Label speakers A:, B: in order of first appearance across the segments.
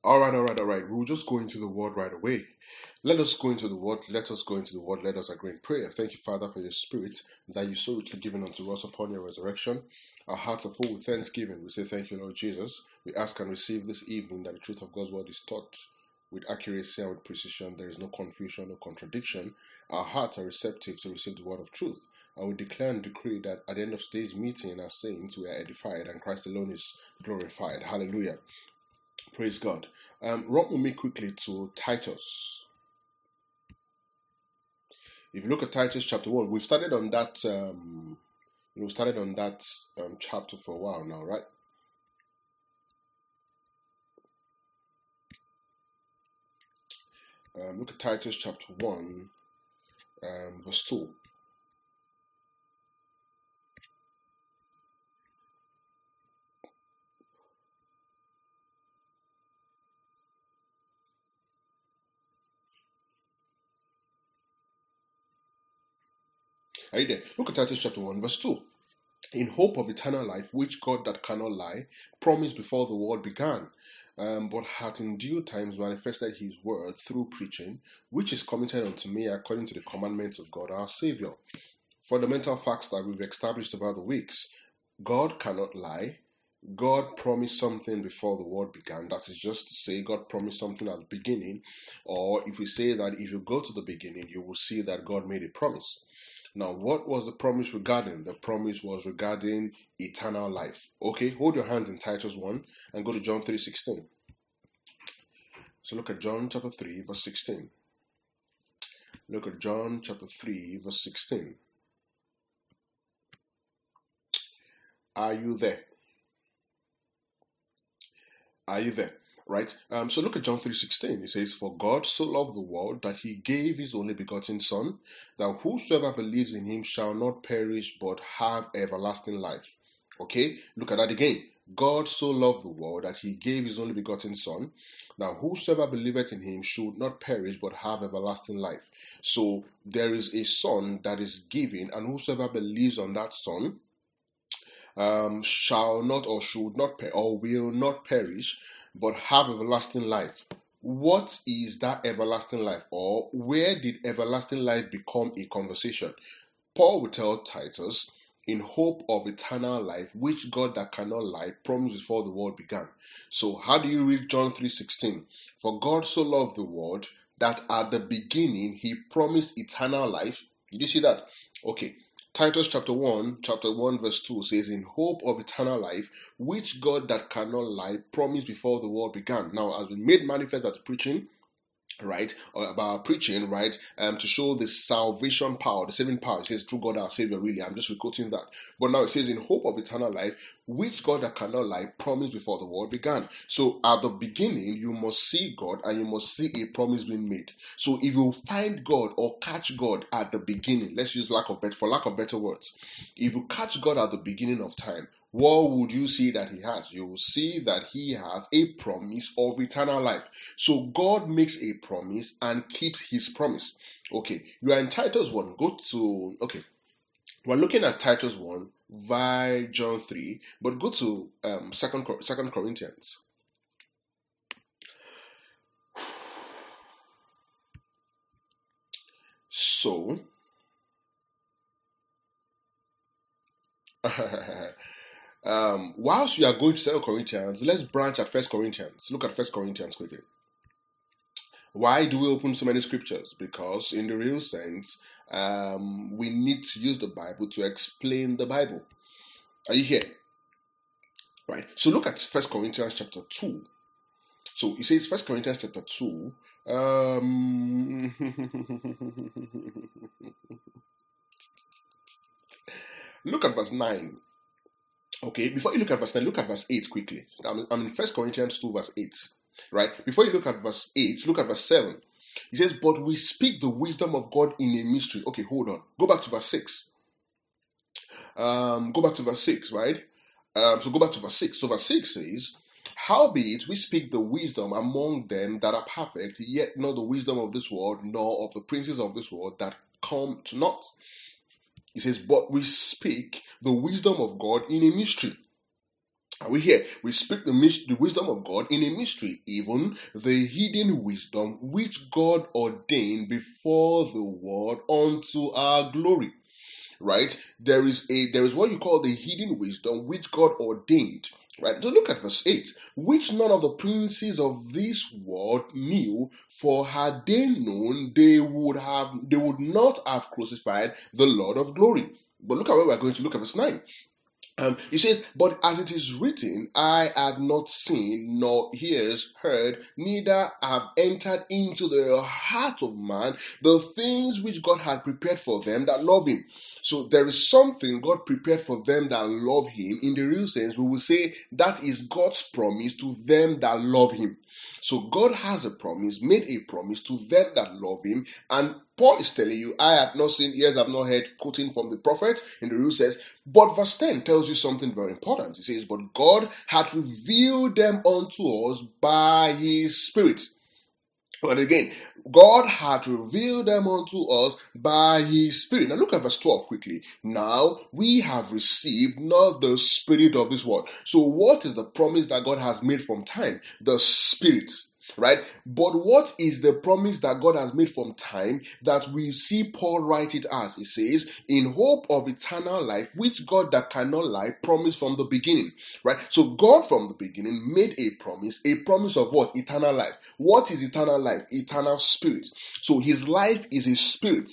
A: All right. We'll just go into the word right away. Let us go into the word. Let us go into the word. Let us agree in prayer. Thank you, Father, for your spirit that you so richly given unto us upon your resurrection. Our hearts are full with thanksgiving. We say thank you, Lord Jesus. We ask and receive this evening that the truth of God's word is taught with accuracy and with precision. There is no confusion, no contradiction. Our hearts are receptive to receive the word of truth. And we declare and decree that at the end of today's meeting as saints, we are edified and Christ alone is glorified. Hallelujah. Praise God. Run with me quickly to Titus. If you look at Titus chapter 1, we've started on that chapter for a while now, right? Look at Titus chapter 1, verse 2. Are you there? Look at Titus chapter 1, verse 2. In hope of eternal life, which God that cannot lie promised before the world began, but hath in due times manifested his word through preaching, which is committed unto me according to the commandments of God our Savior. Fundamental facts that we've established about the weeks. God cannot lie. God promised something before the world began. That is just to say, God promised something at the beginning. Or if we say that if you go to the beginning, you will see that God made a promise. Now, what was the promise regarding? The promise was regarding eternal life. Okay, hold your hands in Titus 1 and go to John 3:16. So look at John chapter 3, verse 16. Look at John chapter 3, verse 16. Are you there? Are you there? Right? So look at John 3:16. It says, For God so loved the world that he gave his only begotten Son, that whosoever believes in him shall not perish but have everlasting life. Okay? Look at that again. God so loved the world that he gave his only begotten Son, that whosoever believeth in him should not perish but have everlasting life. So there is a Son that is given, and whosoever believes on that Son shall not or should not or will not perish but have everlasting life. What is that everlasting life, or where did everlasting life become a conversation? Paul will tell Titus, in hope of eternal life, which God that cannot lie promised before the world began. So how do you read John 3:16? For God so loved the world that at the beginning he promised eternal life. Did you see that? Okay. Titus chapter 1 verse 2 says, in hope of eternal life, which God that cannot lie promised before the world began. Now, as we made manifest by the preaching, right, or about preaching, right, to show the salvation power, the saving power. It says through God our Savior, really. I'm just recording that. But now it says in hope of eternal life, which God that cannot lie promised before the world began. So at the beginning, you must see God and you must see a promise being made. So if you find God or catch God at the beginning, let's use for lack of better words, if you catch God at the beginning of time, what would you see that he has? You will see that he has a promise of eternal life. So God makes a promise and keeps his promise. Okay, you are in Titus 1. We're looking at Titus 1 by John 3, but go to 2 Corinthians. So, whilst you are going to 2 Corinthians, let's branch at 1 Corinthians. Look at 1 Corinthians quickly. Why do we open so many scriptures? Because in the real sense, we need to use the Bible to explain the Bible. Are you here? Right. So look at 1 Corinthians chapter 2. So it says 1 Corinthians chapter 2. Look at verse 9. Okay, before you look at verse 9, look at verse 8 quickly. I'm in 1 Corinthians 2 verse 8. Right? Before you look at verse 8, look at verse 7. He says, but we speak the wisdom of God in a mystery. Okay, hold on. Go back to verse 6. Go back to verse 6, right? So go back to verse 6. So verse 6 says, howbeit we speak the wisdom among them that are perfect, yet not the wisdom of this world, nor of the princes of this world that come to naught. He says, but we speak the wisdom of God in a mystery, Are we here? We speak the wisdom of God in a mystery, even the hidden wisdom which God ordained before the world unto our glory. Right? There is what you call the hidden wisdom which God ordained. Right? So look at verse 8. Which none of the princes of this world knew, for had they known, they would not have crucified the Lord of glory. But look at where we're going to look at verse 9. He says, but as it is written, I had not seen, nor ears heard, neither have entered into the heart of man the things which God had prepared for them that love him. So there is something God prepared for them that love him. In the real sense, we will say that is God's promise to them that love him. So God has a promise, made a promise to them that love him, and Paul is telling you, I have not seen, ears have not heard, quoting from the prophet in the rule says, but verse 10 tells you something very important. It says, but God hath revealed them unto us by his Spirit. But again, God hath revealed them unto us by his Spirit. Now look at verse 12 quickly. Now we have received not the spirit of this world. So what is the promise that God has made from time? The Spirit. Right? But what is the promise that God has made from time that we see Paul write it as? It says, in hope of eternal life, which God that cannot lie promised from the beginning. Right? So God from the beginning made a promise of what? Eternal life. What is eternal life? Eternal spirit. So his life is his spirit.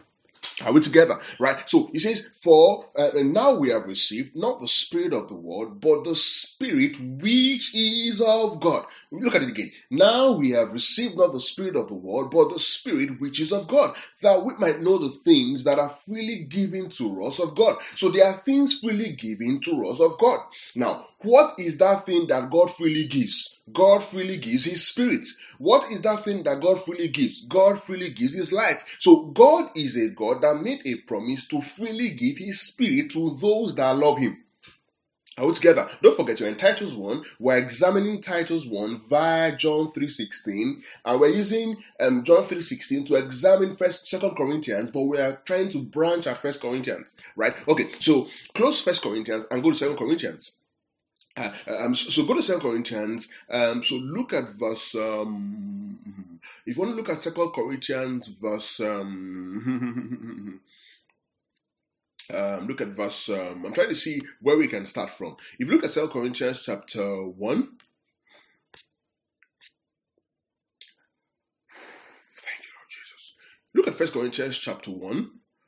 A: Are we together? Right? So he says, for and now we have received not the spirit of the world, but the Spirit which is of God. Look at it again. Now we have received not the spirit of the world, but the Spirit which is of God, that we might know the things that are freely given to us of God. So there are things freely given to us of God. Now, what is that thing that God freely gives? God freely gives his Spirit. What is that thing that God freely gives? God freely gives his life. So God is a God that made a promise to freely give his Spirit to those that love him. Are we together? Don't forget, you're in Titus 1. We're examining Titus 1 via John 3:16, and we're using John 3:16 to examine 2 Corinthians, but we are trying to branch at 1 Corinthians, right? Okay, so close 1 Corinthians and go to 2 Corinthians. So go to 2 Corinthians. So look at verse. If you want to look at 2 Corinthians, verse. Look at verse. I'm trying to see where we can start from. If you look at 2 Corinthians chapter 1. Thank you, Lord Jesus. Look at 1 Corinthians chapter 1,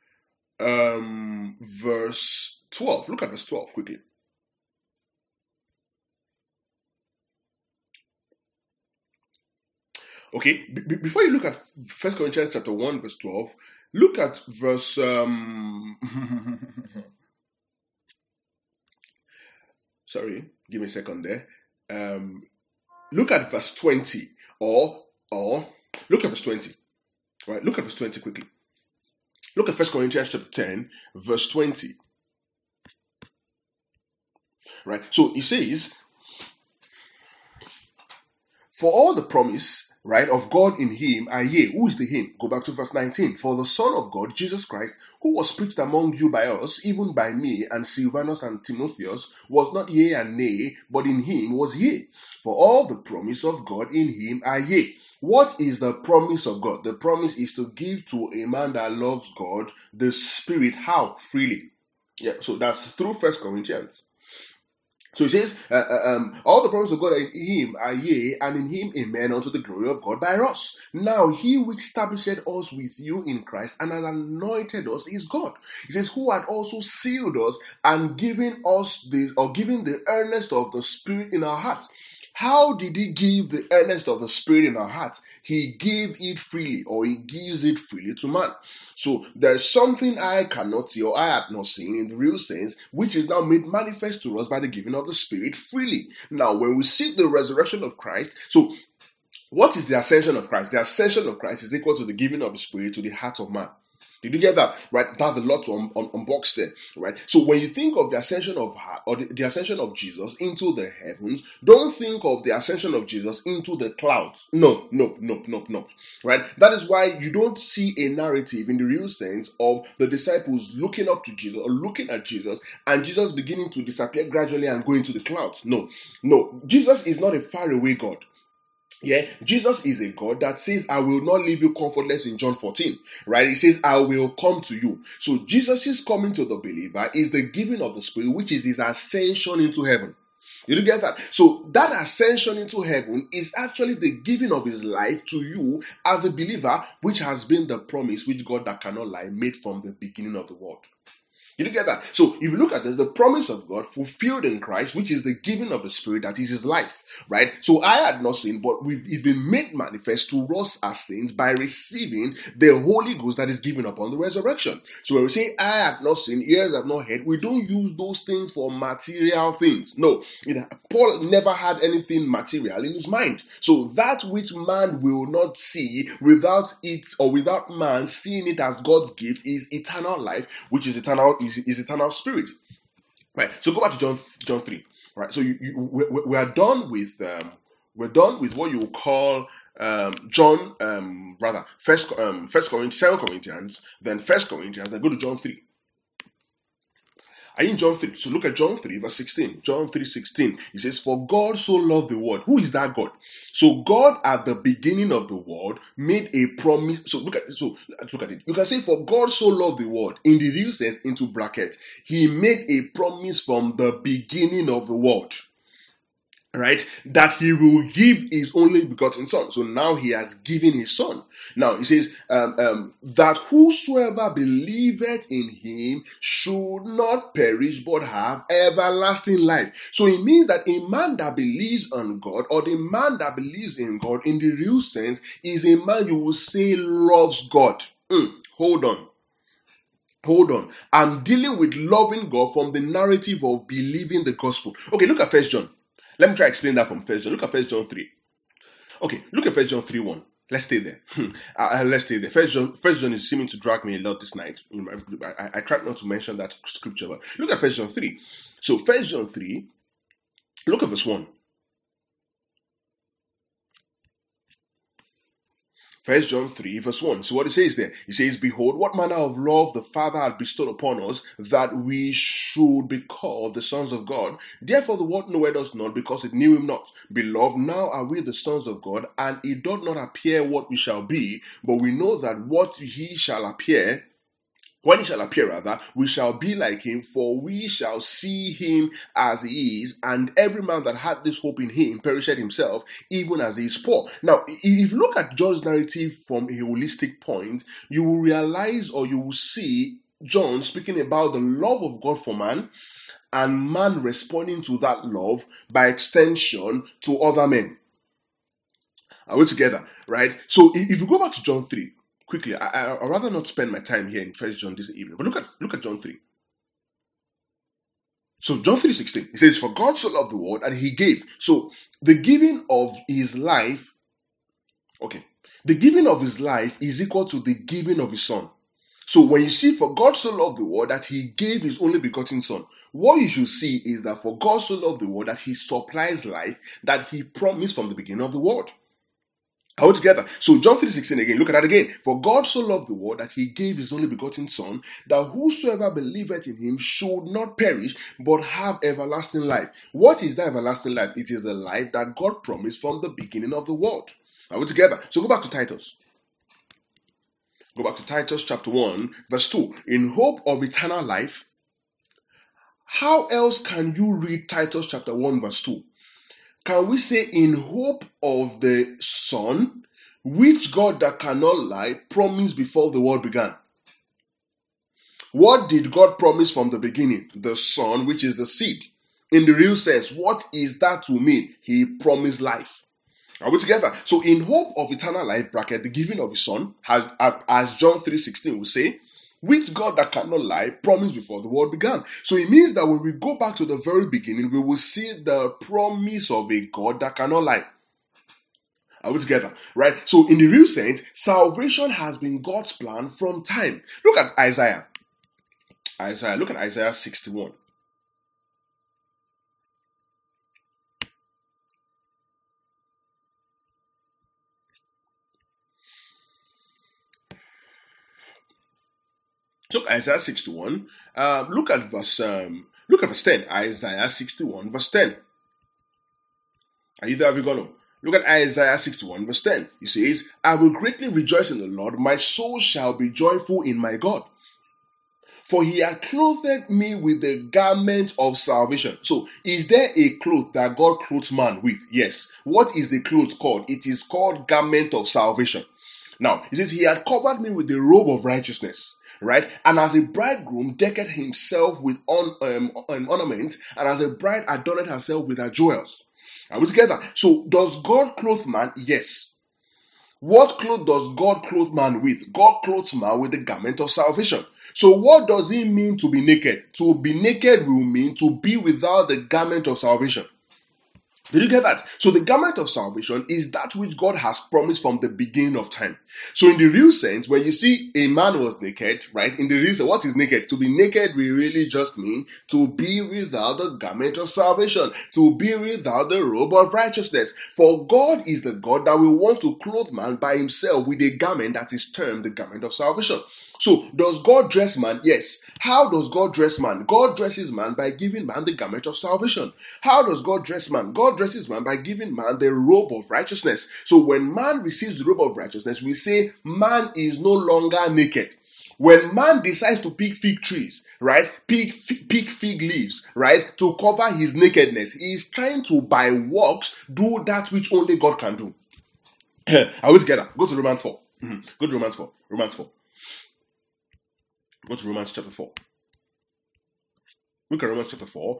A: verse 12. Look at verse 12 quickly. Okay, before you look at 1 Corinthians chapter 1, verse 12, look at verse. Sorry, give me a second there. Look at verse 20, or look at verse 20. Right, look at verse 20 quickly. Look at 1 Corinthians chapter 10, verse 20. Right, so it says, for all the promise, right, of God in him are yea. Who is the him? Go back to verse 19. For the Son of God, Jesus Christ, who was preached among you by us, even by me and Silvanus and Timotheus, was not yea and nay, but in him was yea. For all the promise of God in him are yea. What is the promise of God? The promise is to give to a man that loves God the Spirit. How? Freely. Yeah, so that's through 1 Corinthians. So he says, all the promises of God in him are yea, and in him amen, unto the glory of God by us. Now he which established us with you in Christ and has anointed us is God. He says, who had also sealed us and given the earnest of the Spirit in our hearts. How did he give the earnest of the Spirit in our hearts? He gave it freely, or he gives it freely to man. So there's something I cannot see, or I have not seen in the real sense, which is now made manifest to us by the giving of the Spirit freely. Now, when we see the resurrection of Christ, so what is the ascension of Christ? The ascension of Christ is equal to the giving of the Spirit to the heart of man. Did you get that? Right? That's a lot to unbox there, right? So when you think of the ascension of her, or the ascension of Jesus into the heavens, don't think of the ascension of Jesus into the clouds. No, no, no, no, no. Right? That is why you don't see a narrative in the real sense of the disciples looking up to Jesus or looking at Jesus and Jesus beginning to disappear gradually and go into the clouds. No, no. Jesus is not a faraway God. Yeah, Jesus is a God that says, I will not leave you comfortless in John 14, right? He says, I will come to you. So Jesus' coming to the believer is the giving of the Spirit, which is his ascension into heaven. Did you get that? So that ascension into heaven is actually the giving of his life to you as a believer, which has been the promise which God that cannot lie made from the beginning of the world. Did you get that? So if you look at this, the promise of God fulfilled in Christ, which is the giving of the Spirit, that is his life, right? So I had not sinned, but it's been made manifest to us as saints by receiving the Holy Ghost that is given upon the resurrection. So when we say I had not sinned, ears have not heard, we don't use those things for material things. No, Paul never had anything material in his mind. So that which man will not see without it, or without man seeing it as God's gift, is eternal life, which is eternal spirit, right? So go back to John 3, right? So we are done with what you call John, First Corinthians, 2 Corinthians, then First Corinthians, then go to John 3. Are you in John 3? So look at John 3, verse 16. John 3:16. It says, for God so loved the world. Who is that God? So God at the beginning of the world made a promise. So let's look at it. You can say, for God so loved the world. In the real sense, into bracket, he made a promise from the beginning of the world, right? That he will give his only begotten son. So now he has given his son. Now he says that whosoever believeth in him should not perish but have everlasting life. So it means that a man that believes on God, or the man that believes in God in the real sense, is a man you will say loves God. Hold on. I'm dealing with loving God from the narrative of believing the gospel. Okay, look at 1 John. Let me try to explain that from 1 John. Look at 1 John 3. Okay, look at 1 John 3:1. Let's stay there. Let's stay there. First John is seeming to drag me a lot this night. I tried not to mention that scripture, but look at 1 John 3. So 1 John 3, look at verse 1. 1 John 3, verse 1. So what it says there? It says, behold, what manner of love the Father had bestowed upon us, that we should be called the sons of God. Therefore the world knoweth us not, because it knew him not. Beloved, now are we the sons of God, and it doth not appear what we shall be, but we know that what he shall appear, when he shall appear, we shall be like him, for we shall see him as he is. And every man that had this hope in him perished himself, even as he is poor. Now, if you look at John's narrative from a holistic point, you will realize, or you will see John speaking about the love of God for man, and man responding to that love by extension to other men. Are we together? Right? So if you go back to John 3, quickly, I'd rather not spend my time here in 1 John this evening, but look at John 3. So John 3:16, it says, for God so loved the world, and he gave. So the giving of his life, the giving of his life is equal to the giving of his son. So when you see, for God so loved the world that he gave his only begotten son, what you should see is that for God so loved the world that he supplies life that he promised from the beginning of the world. All together. So John 3:16 again, look at that again. For God so loved the world that he gave his only begotten son, that whosoever believeth in him should not perish, but have everlasting life. What is that everlasting life? It is the life that God promised from the beginning of the world. Are we together? So go back to Titus. Go back to Titus chapter 1, verse 2. In hope of eternal life. How else can you read Titus chapter 1, verse 2? Can we say in hope of the Son, which God that cannot lie promised before the world began? What did God promise from the beginning? The Son, which is the seed. In the real sense, what is that to mean? He promised life. Are we together? So in hope of eternal life, bracket, the giving of his Son, as John 3:16 will say, which God that cannot lie promised before the world began. So it means that when we go back to the very beginning, we will see the promise of a God that cannot lie. Are we together? Right? So in the real sense, salvation has been God's plan from time. Look at Isaiah. Look at Isaiah 61. So Isaiah 61. Look at verse 10. Isaiah 61, verse 10. Are you there? Have you gone on? Look at Isaiah 61, verse 10. It says, I will greatly rejoice in the Lord. My soul shall be joyful in my God. For he hath clothed me with the garment of salvation. So, is there a cloth that God clothes man with? Yes. What is the cloth called? It is called garment of salvation. Now, it says, he had covered me with the robe of righteousness. Right? And as a bridegroom decked himself with ornament, and as a bride adorned herself with her jewels. Are we together? So, does God clothe man? Yes. What cloth does God clothe man with? God clothes man with the garment of salvation. So what does it mean to be naked? To be naked will mean to be without the garment of salvation. Did you get that? So the garment of salvation is that which God has promised from the beginning of time. So in the real sense, when you see a man was naked, right? In the real sense, what is naked? To be naked will really just mean to be without the garment of salvation, to be without the robe of righteousness. For God is the God that will want to clothe man by himself with a garment that is termed the garment of salvation. So, does God dress man? Yes. How does God dress man? God dresses man by giving man the garment of salvation. How does God dress man? God dresses man by giving man the robe of righteousness. So, when man receives the robe of righteousness, we say man is no longer naked. When man decides to pick fig trees, right, pick fig leaves, right, to cover his nakedness, he is trying to, by works, do that which only God can do. Are we together? Go to Romans 4. Go to Romans 4. Romans 4. Go to Romans chapter 4. Look at Romans chapter 4.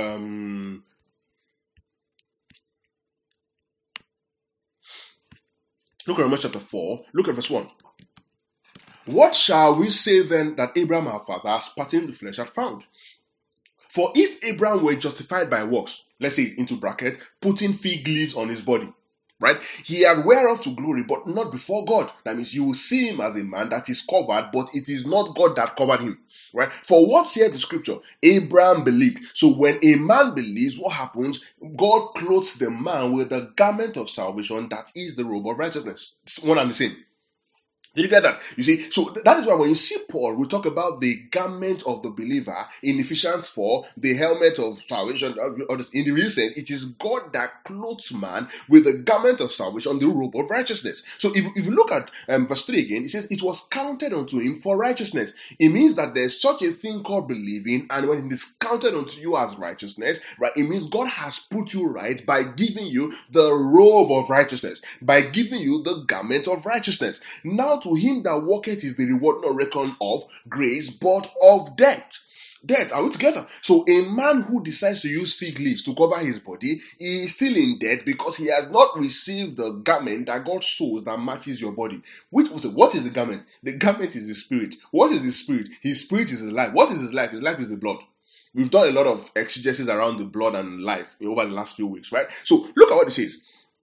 A: Look at Romans chapter 4. Look at verse 1. What shall we say then that Abraham our father, as pertaining to flesh, had found? For if Abraham were justified by works, let's say into bracket, putting fig leaves on his body, right? He had whereof to glory, but not before God. That means you will see him as a man that is covered, but it is not God that covered him, right? For what saith the scripture? Abraham believed. So when a man believes, what happens? God clothes the man with the garment of salvation, that is the robe of righteousness. One and the same. Did you get that? You see, so that is why when you see Paul, we talk about the garment of the believer in Ephesians 4, the helmet of salvation. In the real sense, it is God that clothes man with the garment of salvation, the robe of righteousness. So if you look at verse 3 again, it says, it was counted unto him for righteousness. It means that there's such a thing called believing, and when it is counted unto you as righteousness, right, it means God has put you right by giving you the robe of righteousness, by giving you the garment of righteousness. Now to him that worketh is the reward not reckoned of grace, but of debt. Debt, are we together? So a man who decides to use fig leaves to cover his body, he is still in debt because he has not received the garment that God sews that matches your body. What is the garment? The garment is the spirit. What is the spirit? His spirit is his life. What is his life? His life is the blood. We've done a lot of exegesis around the blood and life over the last few weeks, right? So look at what it says.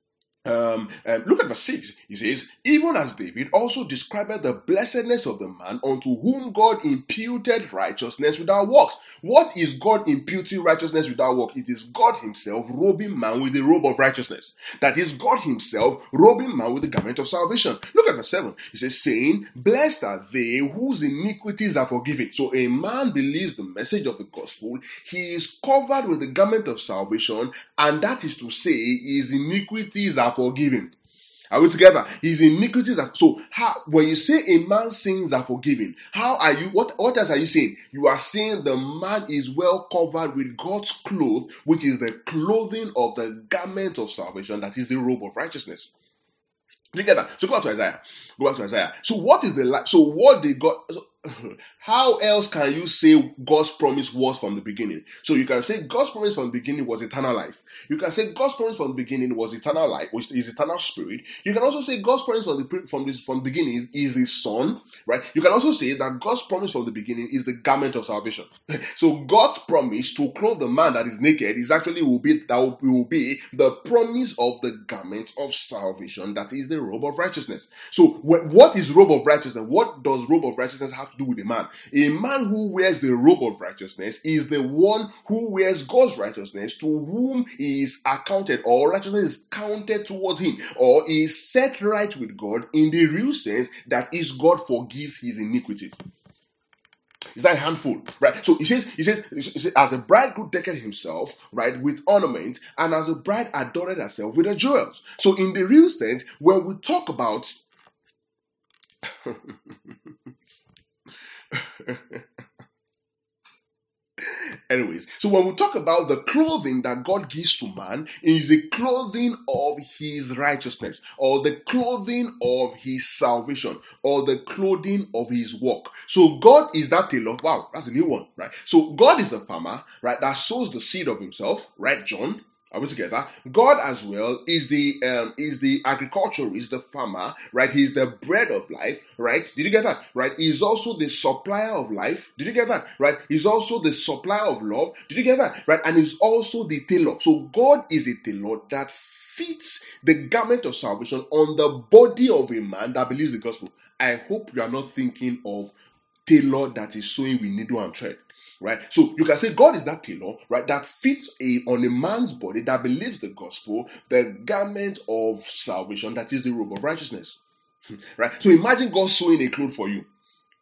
A: Look at verse 6. He says, even as David also described the blessedness of the man unto whom God imputed righteousness without works. What is God imputing righteousness without works? It is God himself robing man with the robe of righteousness. That is God himself robing man with the garment of salvation. Look at verse 7. He says, saying, blessed are they whose iniquities are forgiven. So a man believes the message of the gospel. He is covered with the garment of salvation, and that is to say, his iniquities are forgiven. Are we together? His iniquities are so. How, when you say a man's sins are forgiven, how are you? What else are you saying? You are saying the man is well covered with God's clothes, which is the clothing of the garment of salvation, that is the robe of righteousness. Together. So go back to Isaiah. Go back to Isaiah. So what is the life? So what did God? how else can you say God's promise was from the beginning? So you can say God's promise from the beginning was eternal life. You can say God's promise from the beginning was eternal life, which is eternal spirit. You can also say God's promise from the beginning is His Son, right? You can also say that God's promise from the beginning is the garment of salvation. So God's promise to clothe the man that is naked is actually will be the promise of the garment of salvation, that is the robe of righteousness. So what is robe of righteousness? What does robe of righteousness have to do with a man? A man who wears the robe of righteousness is the one who wears God's righteousness, to whom he is accounted, or righteousness is counted towards him, or is set right with God in the real sense that is God forgives his iniquities. Is that a handful? Right. So he says, as a bridegroom decked himself, right, with ornament, and as a bride adorned herself with her jewels. So in the real sense, when we talk about anyways, so when we talk about the clothing that God gives to man, it is the clothing of his righteousness, or the clothing of his salvation, or the clothing of his work. So God is that tailor. Wow, that's a new one, right? So God is the farmer, right, that sows the seed of himself, right, John? Are we together? God as well is the agriculturist, the farmer, right? He's the bread of life, right? Did you get that? Right? He's also the supplier of life. Did you get that? Right? He's also the supplier of love. Did you get that? Right? And he's also the tailor. So God is a tailor that fits the garment of salvation on the body of a man that believes the gospel. I hope you are not thinking of tailor that is sewing with needle and thread. Right, so you can say God is that tailor, right, that fits on a man's body that believes the gospel, the garment of salvation, that is the robe of righteousness. Right, so imagine God sewing a cloth for you.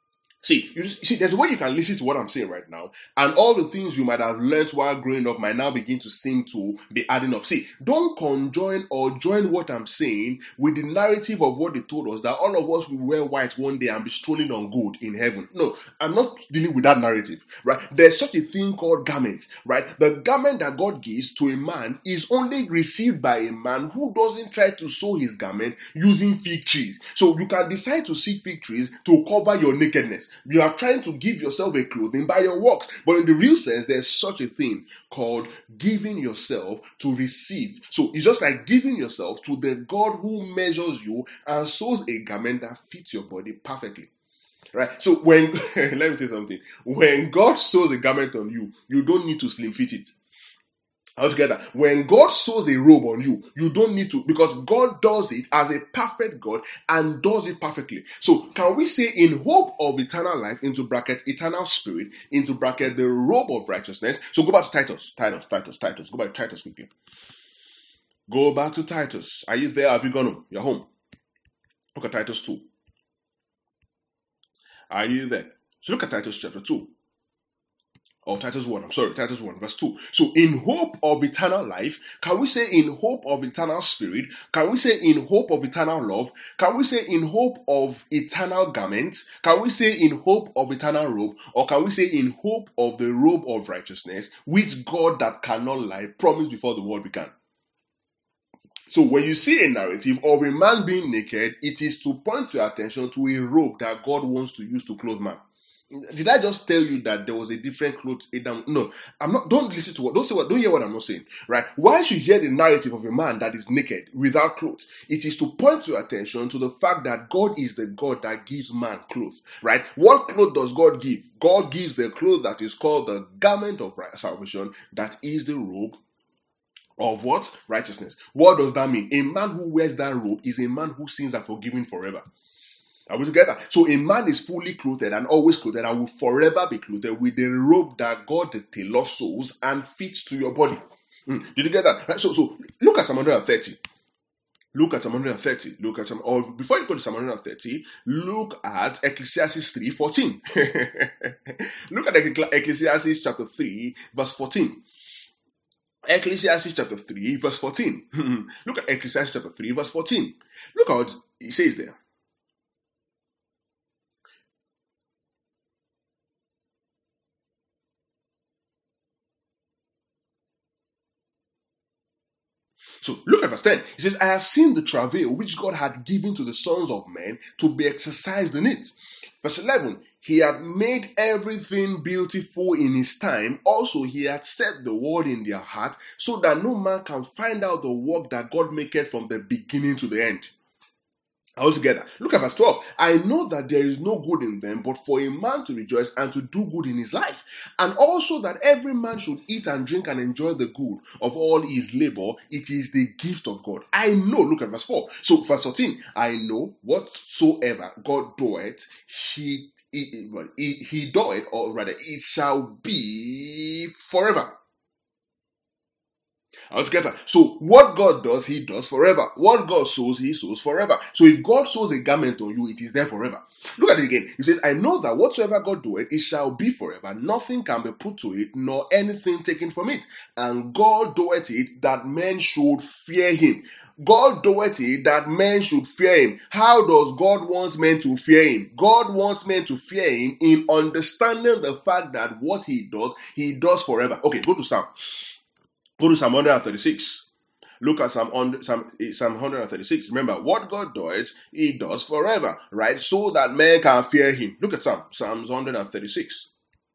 A: See, there's a way you can listen to what I'm saying right now, and all the things you might have learned while growing up might now begin to seem to be adding up. See, don't conjoin or join what I'm saying with the narrative of what they told us, that all of us will wear white one day and be strolling on gold in heaven. No, I'm not dealing with that narrative, right? There's such a thing called garment, right? The garment that God gives to a man is only received by a man who doesn't try to sew his garment using fig trees. So you can decide to see fig trees to cover your nakedness. You are trying to give yourself a clothing by your works. But in the real sense, there's such a thing called giving yourself to receive. So it's just like giving yourself to the God who measures you and sews a garment that fits your body perfectly. Right? So when, let me say something. When God sews a garment on you, you don't need to slim fit it. Altogether, when God sews a robe on you, you don't need to, because God does it as a perfect God and does it perfectly. So can we say, in hope of eternal life, into bracket eternal spirit, into bracket the robe of righteousness? So go back to Titus. Go back to Titus quickly. Go back to Titus. Are you there? Have you gone home? You're home. Look at Titus 2. Are you there? So look at Titus chapter 2. Or Titus 1, Titus 1, verse 2. So in hope of eternal life, can we say in hope of eternal spirit? Can we say in hope of eternal love? Can we say in hope of eternal garment? Can we say in hope of eternal robe? Or can we say in hope of the robe of righteousness, which God that cannot lie promised before the world began? So when you see a narrative of a man being naked, it is to point your attention to a robe that God wants to use to clothe man. Did I just tell you that there was a different cloth? No, I'm not. Don't listen to what. Don't hear what I'm not saying. Right? Why should you hear the narrative of a man that is naked without clothes? It is to point your attention to the fact that God is the God that gives man clothes. Right? What cloth does God give? God gives the cloth that is called the garment of salvation. That is the robe of what? Righteousness. What does that mean? A man who wears that robe is a man whose sins are forgiven forever. Are we together? So a man is fully clothed and always clothed and will forever be clothed with the robe that God the tailor sews and fits to your body. Did you get that? Right? So look at Psalm 130. Or before you go to Psalm 130, look at Ecclesiastes 3:14. Look at Ecclesiastes chapter 3, verse 14. Ecclesiastes chapter 3, verse 14. Look at Ecclesiastes chapter 3, verse 14. Look at what it says there. So look at verse 10. It says, I have seen the travail which God had given to the sons of men to be exercised in it. Verse 11, He had made everything beautiful in his time. Also, he had set the word in their heart so that no man can find out the work that God maketh from the beginning to the end. Altogether, look at verse 12. I know that there is no good in them, but for a man to rejoice and to do good in his life. And also that every man should eat and drink and enjoy the good of all his labor. It is the gift of God. I know, look at verse 4. So, verse 13, I know whatsoever God doeth, he doeth, or rather, it shall be forever. Altogether. So what God does, he does forever. What God sows, he sows forever. So if God sows a garment on you, it is there forever. Look at it again. He says, I know that whatsoever God doeth, it shall be forever. Nothing can be put to it, nor anything taken from it. And God doeth it that men should fear him. God doeth it that men should fear him. How does God want men to fear him? God wants men to fear him in understanding the fact that what he does forever. Okay, go to Psalm. Go to Psalm 136. Look at Psalm 136. Remember, what God does, he does forever, right? So that men can fear him. Look at Psalms 136.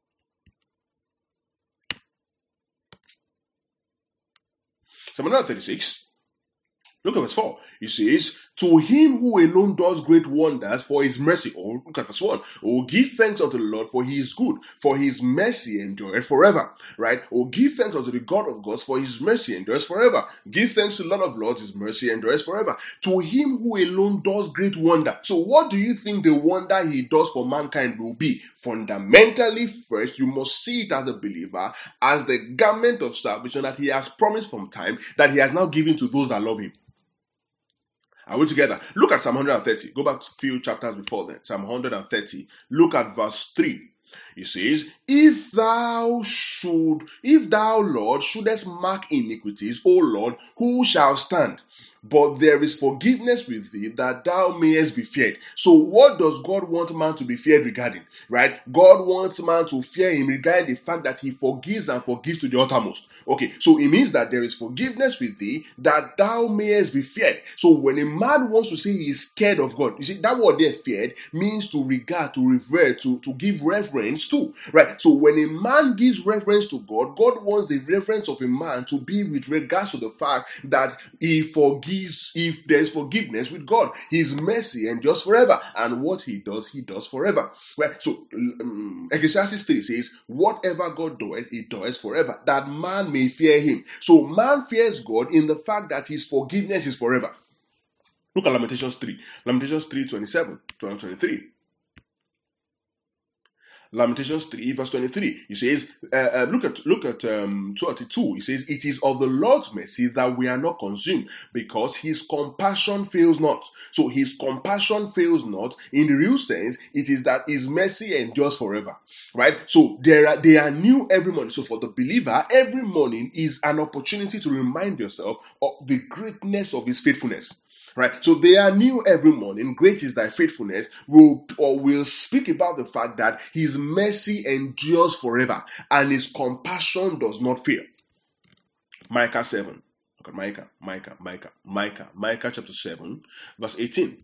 A: Psalm 136. Look at verse 4. He says, to him who alone does great wonders for his mercy. Oh, look at verse 1. Oh, give thanks unto the Lord, for he is good, for his mercy endureth forever. Right? Oh, give thanks unto the God of gods, for his mercy endures forever. Give thanks to the Lord of lords, his mercy endures forever. To him who alone does great wonder. So what do you think the wonder he does for mankind will be? Fundamentally, first, you must see it as a believer, as the garment of salvation that he has promised from time, that he has now given to those that love him. Are we together? Look at Psalm 130. Go back a few chapters before then. Psalm 130. Look at verse 3. It says, if thou, Lord, shouldest mark iniquities, O Lord, who shall stand? But there is forgiveness with thee, that thou mayest be feared. So what does God want man to be feared regarding? Right? God wants man to fear him regarding the fact that he forgives and forgives to the uttermost. Okay, so it means that there is forgiveness with thee, that thou mayest be feared. So when a man wants to say he is scared of God, you see, that word there, feared, means to regard, to revere, to give reverence to. Right? So when a man gives reverence to God, God wants the reverence of a man to be with regards to the fact that he forgives. If there is forgiveness with God, his mercy endures forever, and what he does forever. Right? So Ecclesiastes 3 says, whatever God does, he does forever, that man may fear him. So man fears God in the fact that his forgiveness is forever. Look at Lamentations 3. Lamentations 3:27, 23. Lamentations 3 verse 23. He says, look at 22. He says, it is of the Lord's mercy that we are not consumed, because his compassion fails not. So his compassion fails not. In the real sense, it is that his mercy endures forever. Right? So they are new every morning. So for the believer, every morning is an opportunity to remind yourself of the greatness of his faithfulness. Right, so they are new every morning. Great is thy faithfulness. We'll speak about the fact that his mercy endures forever and his compassion does not fail. Micah 7. Look at Micah chapter 7, verse 18.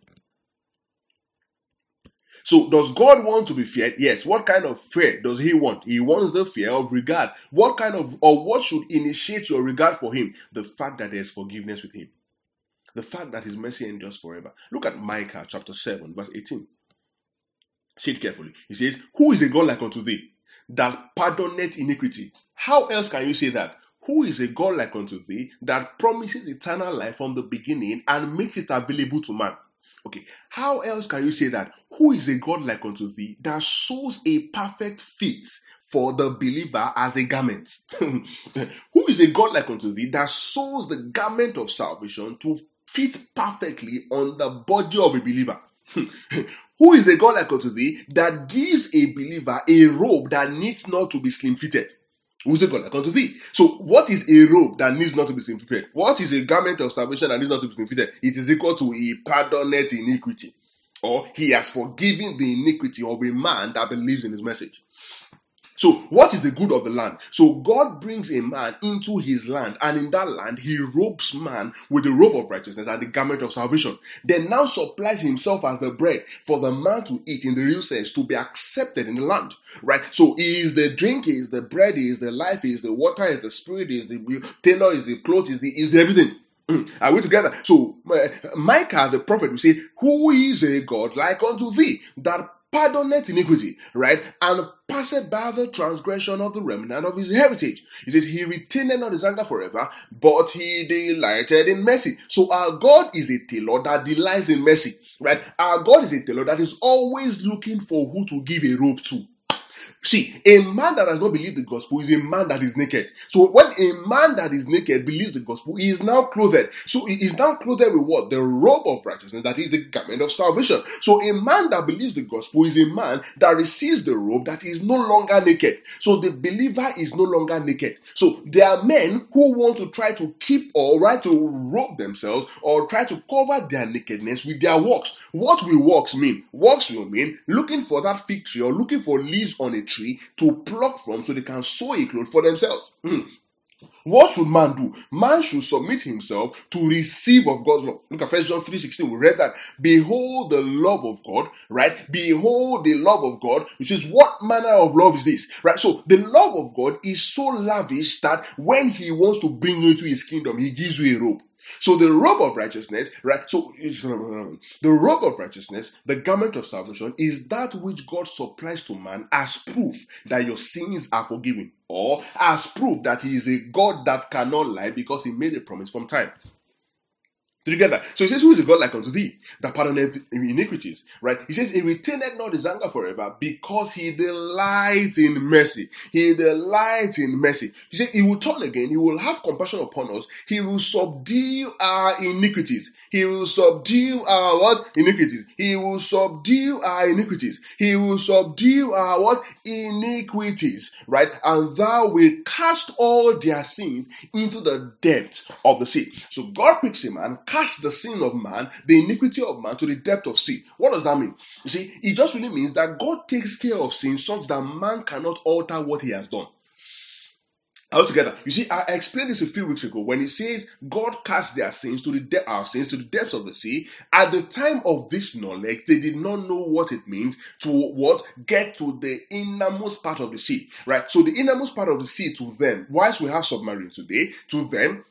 A: So does God want to be feared? Yes. What kind of fear does he want? He wants the fear of regard. What should initiate your regard for him? The fact that there's forgiveness with him. The fact that his mercy endures forever. Look at Micah chapter 7, verse 18. See it carefully. He says, who is a God like unto thee, that pardoneth iniquity? How else can you say that? Who is a God like unto thee, that promises eternal life from the beginning and makes it available to man? Okay, how else can you say that? Who is a God like unto thee, that sews a perfect fit for the believer as a garment? Who is a God like unto thee, that sews the garment of salvation to fit perfectly on the body of a believer? Who is a God like unto thee, that gives a believer a robe that needs not to be slim fitted? Who is a God like unto thee? So what is a robe that needs not to be slim fitted? What is a garment of salvation that needs not to be slim fitted? It is equal to he pardoneth iniquity, or he has forgiven the iniquity of a man that believes in his message. So, what is the good of the land? So, God brings a man into his land, and in that land, he robes man with the robe of righteousness and the garment of salvation. Then now supplies himself as the bread for the man to eat, in the real sense, to be accepted in the land. Right? So, he is the drink, he is the bread, he is the life, he is the water, he is the spirit, he is the tailor, he is the clothes, he is the everything. Are we together? So, Micah as a prophet will say, who is a God like unto thee, that pardoneth iniquity, right? And passeth by the transgression of the remnant of his heritage. He says, he retained not his anger forever, but he delighted in mercy. So our God is a tailor that delights in mercy, right? Our God is a tailor that is always looking for who to give a robe to. See, a man that has not believed the gospel is a man that is naked. So when a man that is naked believes the gospel, he is now clothed. So he is now clothed with what? The robe of righteousness, that is the garment of salvation. So a man that believes the gospel is a man that receives the robe that is no longer naked. So the believer is no longer naked. So there are men who want to try to keep or try to robe themselves or try to cover their nakedness with their works. What will works mean? Works will mean looking for that fig tree or looking for leaves on a tree to pluck from so they can sew a cloth for themselves. What should man do? Man should submit himself to receive of God's love. Look at 1 John 3:16. We read that. Behold the love of God, right? Behold the love of God, which is what manner of love is this, right? So the love of God is so lavish that when he wants to bring you into his kingdom, he gives you a robe. So the robe of righteousness, right? So the robe of righteousness, the garment of salvation, is that which God supplies to man as proof that your sins are forgiven, or as proof that he is a God that cannot lie because he made a promise from time. Together. So he says, who is a God like unto thee, that pardoneth iniquities? Right? He says, he retaineth not his anger forever, because he delights in mercy. He delights in mercy. He says, he will turn again, he will have compassion upon us, he will subdue our iniquities. He will subdue our what? Iniquities. He will subdue our iniquities. He will subdue our what? Iniquities. Right? And thou will cast all their sins into the depth of the sea. So God picks him and cast the sin of man, the iniquity of man, to the depth of sea. What does that mean? You see, it just really means that God takes care of sin such that man cannot alter what he has done. Altogether, you see, I explained this a few weeks ago when he says God cast their sins to our sins to the depths of the sea. At the time of this knowledge, they did not know what it means to what get to the innermost part of the sea, right? So the innermost part of the sea to them, whilst we have submarines today, to them,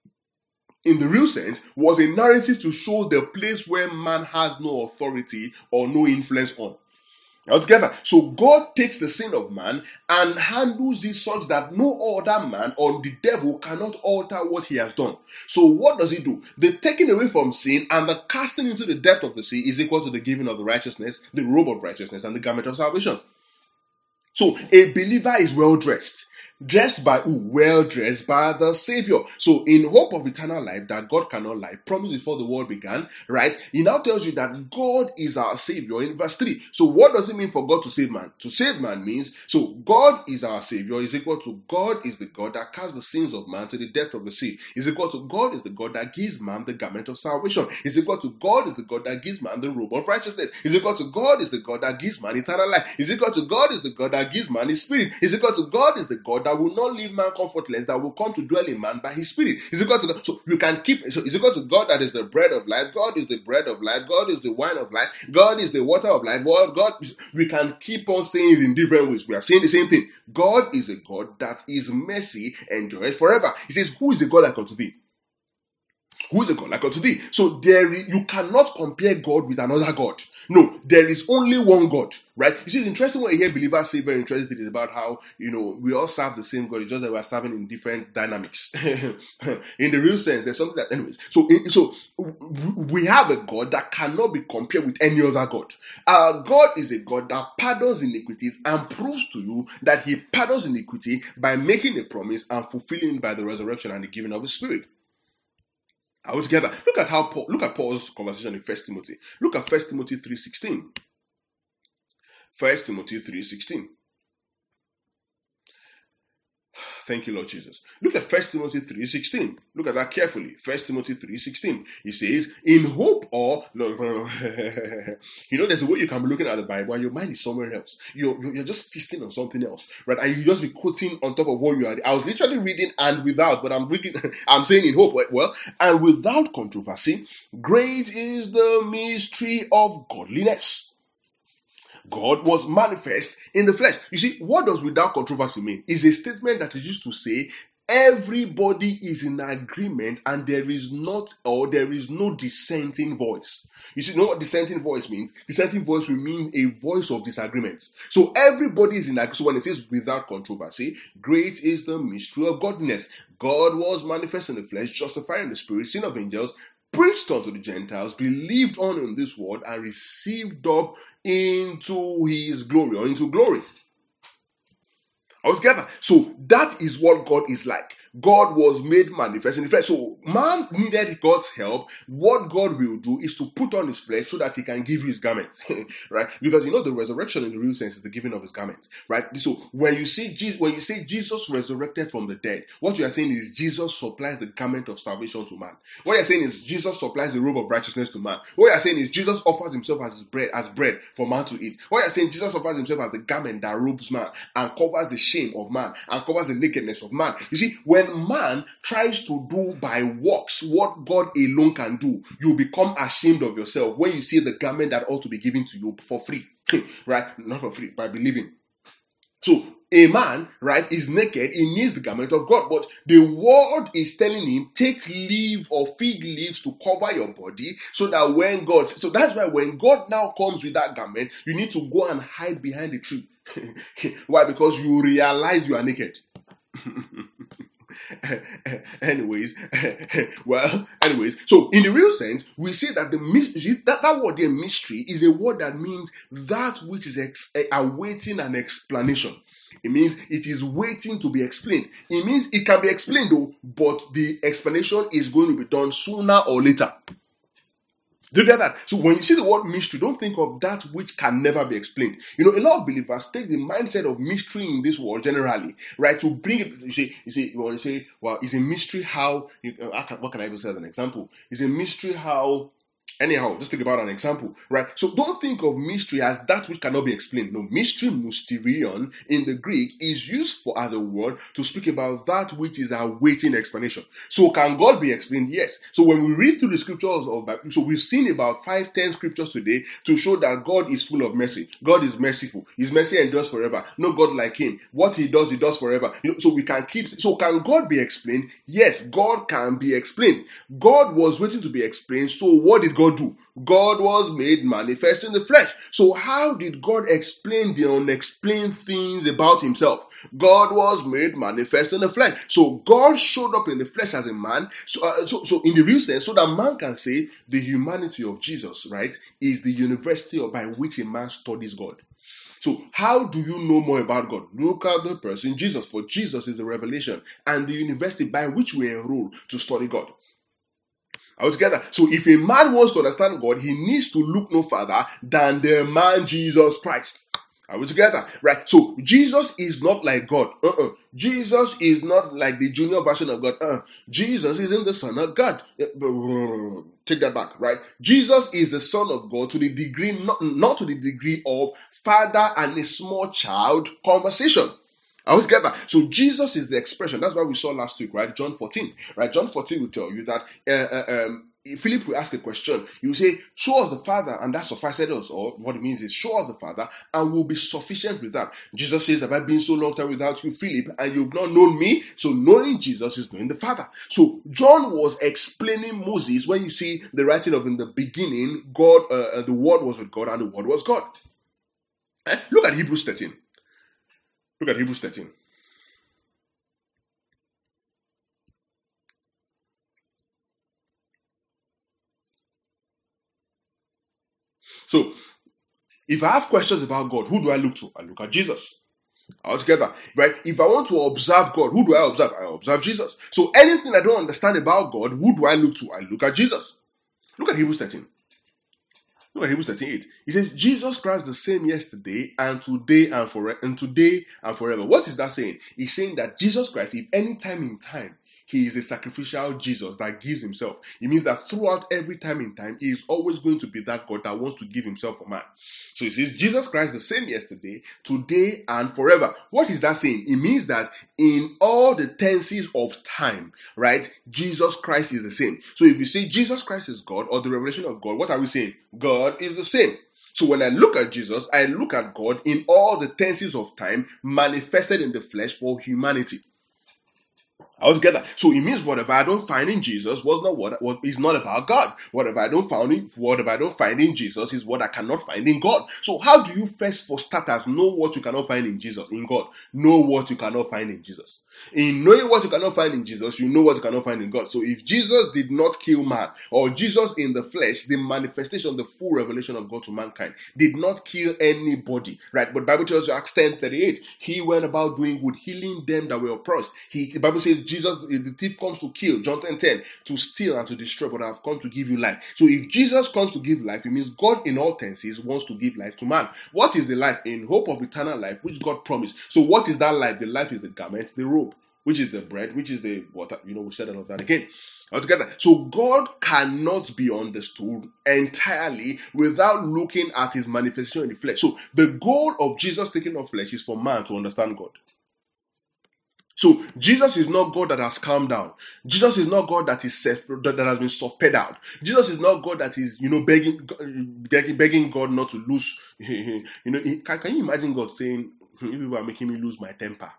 A: in the real sense, was a narrative to show the place where man has no authority or no influence on. Altogether, so God takes the sin of man and handles it such that no other man or the devil cannot alter what he has done. So what does he do? The taking away from sin and the casting into the depth of the sea is equal to the giving of the righteousness, the robe of righteousness, and the garment of salvation. So a believer is well dressed. Dressed by who? Well dressed by the Savior. So in hope of eternal life that God cannot lie, promised before the world began, right? He now tells you that God is our Savior in verse 3. So what does it mean for God to save man? To save man means, so God is our Savior is equal to God is the God that casts the sins of man to the depth of the sea. Is equal to God is the God that gives man the garment of salvation. Is equal to God is the God that gives man the robe of righteousness. Is equal to God is the God that gives man eternal life. Is equal to God is the God that gives man his spirit. Is equal to God is the God that will not leave man comfortless, that will come to dwell in man by his spirit. Is equal to God. So you can keep, so is equal to God that is the bread of life. God is the bread of life. God is the wine of life. God is the water of life. God, we can keep on saying it in different ways. We are saying the same thing. God is a God that is mercy endures forever. He says, who is a God like unto thee? Who is a God like unto thee? So you cannot compare God with another God. No, there is only one God, right? You see, it's interesting when you hear believers say very interesting things about how, we all serve the same God. It's just that we are serving in different dynamics. In the real sense, there's something that, anyways. So we have a God that cannot be compared with any other God. Our God is a God that pardons iniquities and proves to you that he pardons iniquity by making a promise and fulfilling it by the resurrection and the giving of the Spirit. Are we together? Look at Paul's conversation in 1 Timothy. Look at 1 Timothy 3:16. 1 Timothy 3:16. Thank you, Lord Jesus. Look at 1 Timothy 3:16. Look at that carefully. 1 Timothy 3:16. It says, in hope or no. There's a way you can be looking at the Bible and your mind is somewhere else. You're just feasting on something else, right? And you just be quoting on top of what you are. I was literally reading and without, but I'm reading, I'm saying in hope. Well, and without controversy, great is the mystery of godliness. God was manifest in the flesh. You see, what does without controversy mean? It's a statement that is used to say everybody is in agreement and there is no dissenting voice. You see, know what dissenting voice means? Dissenting voice will mean a voice of disagreement. So everybody is in agreement. So when it says without controversy, great is the mystery of godliness. God was manifest in the flesh, justified in the spirit, seen of angels, preached unto the Gentiles, believed on in this world, and received up into his glory, or into glory. All together. So that is what God is like. God was made manifest in the flesh. So man needed God's help. What God will do is to put on his flesh so that he can give you his garment. Right? Because the resurrection in the real sense is the giving of his garment. Right? So when you say Jesus resurrected from the dead, what you are saying is Jesus supplies the garment of salvation to man. What you are saying is Jesus supplies the robe of righteousness to man. What you are saying is Jesus offers himself as bread for man to eat. What you are saying, Jesus offers himself as the garment that robes man and covers the shame of man and covers the nakedness of man. You see, when man tries to do by works what God alone can do, you become ashamed of yourself when you see the garment that ought to be given to you for free. Right? Not for free, by believing. So a man, right, is naked, he needs the garment of God, but the word is telling him, take leaf or fig leaves to cover your body, so that's why when God now comes with that garment, you need to go and hide behind the tree. Why? Because you realize you are naked. anyways, so in the real sense, we see that that word there, mystery, is a word that means that which is awaiting an explanation. It means it is waiting to be explained. It means it can be explained though, but the explanation is going to be done sooner or later. Do you get that? So when you see the word mystery, don't think of that which can never be explained. A lot of believers take the mindset of mystery in this world generally, right? To bring it, you want to say, well, it's a mystery how, what can I even say as an example? It's a mystery how, anyhow, just think about an example, right? So don't think of mystery as that which cannot be explained. No, mystery, mysterion, in the Greek is used as a word to speak about that which is awaiting explanation. So can God be explained? Yes. So when we read through the scriptures of Bible, so we've seen about 5-10 scriptures today to show that God is full of mercy. God is merciful. His mercy endures forever. No God like him. What he does forever. So we can keep. So can God be explained? Yes, God can be explained. God was waiting to be explained. So what did God do? God was made manifest in the flesh. So how did God explain the unexplained things about himself? God was made manifest in the flesh. So God showed up in the flesh as a man. So in the real sense, so that man can say the humanity of Jesus, right, is the university by which a man studies God. So how do you know more about God? Look at the person Jesus. For Jesus is the revelation and the university by which we enroll to study God. Are we together? So if a man wants to understand God, he needs to look no further than the man Jesus Christ. Are we together? Right? So Jesus is not like God. Jesus is not like the junior version of God. Jesus isn't the Son of God. Take that back, right? Jesus is the Son of God to the degree, not to the degree of father and a small child conversation. Are we together? So Jesus is the expression. That's why we saw last week, right? John 14, right? John 14 will tell you that Philip will ask a question. He will say, show us the Father, and that suffices us. Or what it means is, show us the Father, and we'll be sufficient with that. Jesus says, have I been so long time without you, Philip, and you've not known me? So knowing Jesus is knowing the Father. So John was explaining Moses when you see the writing of in the beginning, God, the Word was with God, and the Word was God. Look at Hebrews 13. Look at Hebrews 13. So, if I have questions about God, who do I look to? I look at Jesus. All together, right? If I want to observe God, who do I observe? I observe Jesus. So, anything I don't understand about God, who do I look to? I look at Jesus. Look at Hebrews 13. Look at Hebrews 38. He says, Jesus Christ the same yesterday and today and forever. What is that saying? He's saying that Jesus Christ, if any time in time, he is a sacrificial Jesus that gives himself. It means that throughout every time in time, he is always going to be that God that wants to give himself for man. So he says, Jesus Christ the same yesterday, today, and forever. What is that saying? It means that in all the tenses of time, right, Jesus Christ is the same. So if you say Jesus Christ is God or the revelation of God, what are we saying? God is the same. So when I look at Jesus, I look at God in all the tenses of time manifested in the flesh for humanity. I was get that. So it means whatever I don't find in Jesus is not about God. Whatever I don't find in Jesus is what I cannot find in God. So how do you first, for starters, know what you cannot find in Jesus, in God? Know what you cannot find in Jesus. In knowing what you cannot find in Jesus, you know what you cannot find in God. So if Jesus did not kill man, or Jesus in the flesh, the manifestation, the full revelation of God to mankind, did not kill anybody, right? But the Bible tells you, Acts 10:38, he went about doing good, healing them that were oppressed. The Bible says Jesus, the thief comes to kill, John 10:10, to steal and to destroy, but I have come to give you life. So if Jesus comes to give life, it means God in all tenses wants to give life to man. What is the life? In hope of eternal life, which God promised. So what is that life? The life is the garment, the robe, which is the bread, which is the water. We said all of that again. Altogether. So God cannot be understood entirely without looking at his manifestation in the flesh. So the goal of Jesus taking on flesh is for man to understand God. So Jesus is not God that has calmed down. Jesus is not God that has been soft pedaled. Jesus is not God that is begging God not to lose. Can you imagine God saying, "You people are making me lose my temper"?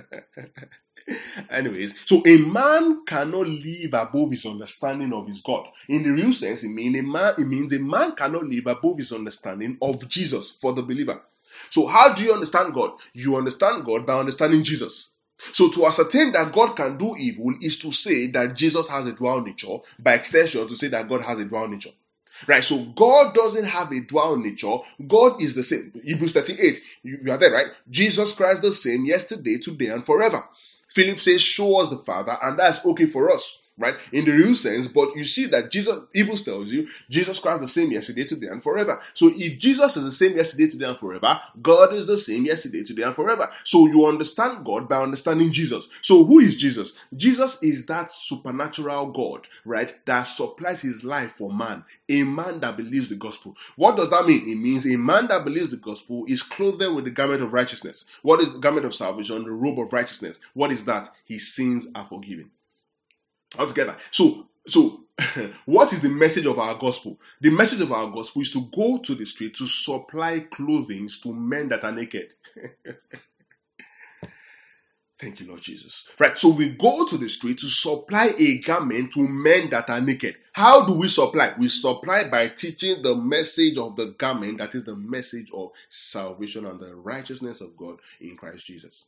A: Anyways, so a man cannot live above his understanding of his God. In the real sense, it means a man cannot live above his understanding of Jesus for the believer. So how do you understand God? You understand God by understanding Jesus. So to ascertain that God can do evil is to say that Jesus has a dual nature, by extension to say that God has a dual nature. Right, so God doesn't have a dual nature. God is the same. Hebrews 38, you are there, right? Jesus Christ the same yesterday, today, and forever. Philip says, show us the Father, and that's okay for us, right? In the real sense, but you see that Hebrews tells you, Jesus Christ the same yesterday, today, and forever. So if Jesus is the same yesterday, today, and forever, God is the same yesterday, today, and forever. So you understand God by understanding Jesus. So who is Jesus? Jesus is that supernatural God, right, that supplies his life for man, a man that believes the gospel. What does that mean? It means a man that believes the gospel is clothed with the garment of righteousness. What is the garment of salvation? The robe of righteousness. What is that? His sins are forgiven. Altogether. So what is the message of our gospel? The message of our gospel is to go to the street to supply clothing to men that are naked. Thank you, Lord Jesus. Right, so we go to the street to supply a garment to men that are naked. How do we supply? We supply by teaching the message of the garment, that is the message of salvation and the righteousness of God in Christ Jesus.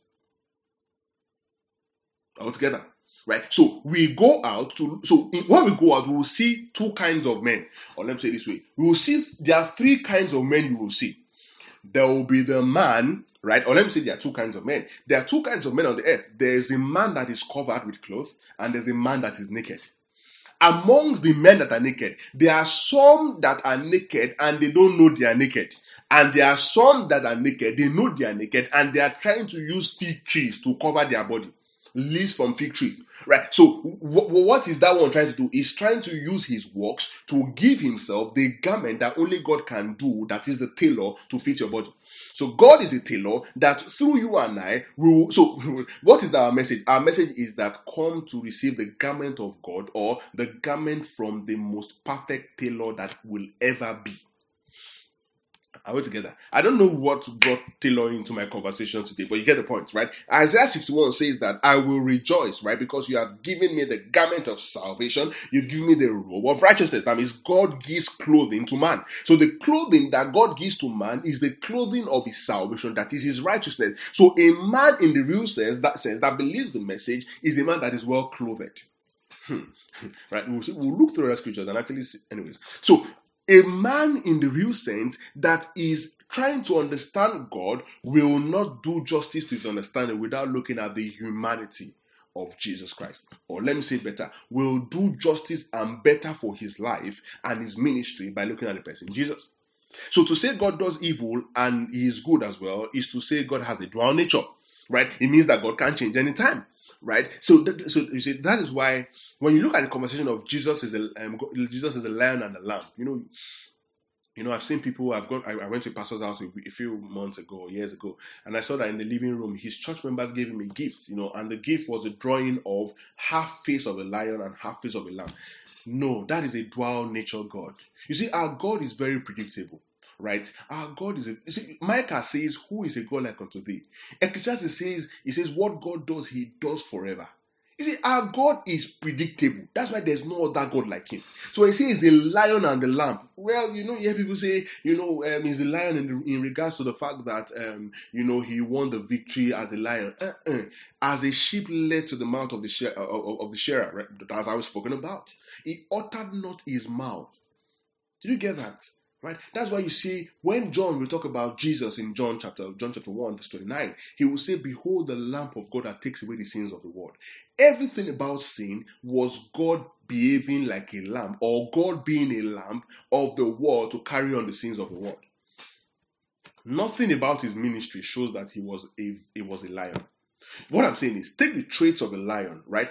A: Altogether. Right, so we go out when we go out, we will see two kinds of men. Or let me say it this way: we will see there are three kinds of men you will see. There will be the man, right? Or let me say there are two kinds of men. There are two kinds of men on the earth. There is a man that is covered with clothes, and there's a man that is naked. Amongst the men that are naked, there are some that are naked and they don't know they are naked. And there are some that are naked, they know they are naked, and they are trying to use fig trees to cover their body. Leaves from fig trees, right? So what is that one trying to do? He's trying to use his works to give himself the garment that only God can do, that is the tailor to fit your body. So God is a tailor that through you and I will. So what is our message? Our message is that come to receive the garment of God, or the garment from the most perfect tailor that will ever be. Are we together? I don't know what brought tailoring into my conversation today, but you get the point, right? Isaiah 61 says that I will rejoice, right? Because you have given me the garment of salvation. You've given me the robe of righteousness. That means God gives clothing to man. So the clothing that God gives to man is the clothing of his salvation, that is his righteousness. So a man in the real sense, that believes the message, is a man that is well clothed. Right? We'll look through the scriptures and actually see. Anyways, so a man in the real sense that is trying to understand God will not do justice to his understanding without looking at the humanity of Jesus Christ. Or let me say better, will do justice and better for his life and his ministry by looking at the person Jesus. So to say God does evil and he is good as well is to say God has a dual nature, right? It means that God can change anytime, right? So you see, that is why when you look at the conversation of Jesus is a lion and a lamb, I've seen people. I went to a pastor's house a few months ago, years ago, and I saw that in the living room, his church members gave him a gift, and the gift was a drawing of half face of a lion and half face of a lamb. No, that is a dual nature God. You see, our God is very predictable, right? Our God is Micah says, "Who is a God like unto thee?" Ecclesiastes says, "What God does, he does forever." You see, our God is predictable. That's why there's no other God like him. So when he says the lion and the lamb, well, you hear people say, he's the lion in regards to the fact that, he won the victory as a lion. As a sheep led to the mouth of the shearer, right? That's how it's spoken about. He uttered not his mouth. Did you get that? Right? That's why you see when John will talk about Jesus in John chapter 1, verse 29, he will say, "Behold the Lamb of God that takes away the sins of the world." Everything about sin was God behaving like a lamb, or God being a lamb of the world to carry on the sins of the world. Nothing about his ministry shows that he was a lion. What I'm saying is, take the traits of a lion, right?